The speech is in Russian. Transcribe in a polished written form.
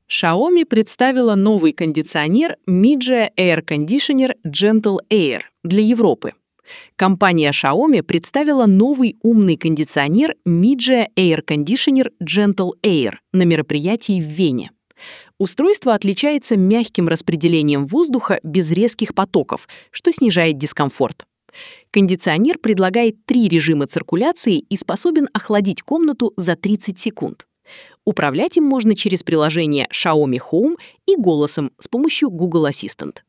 Xiaomi представила новый кондиционер Midea Air Conditioner Gentle Air для Европы. Компания Xiaomi представила новый умный кондиционер Midea Air Conditioner Gentle Air на мероприятии в Вене. Устройство отличается мягким распределением воздуха без резких потоков, что снижает дискомфорт. Кондиционер предлагает 3 режима циркуляции и способен охладить комнату за 30 секунд. Управлять им можно через приложение Xiaomi Home и голосом с помощью Google Assistant.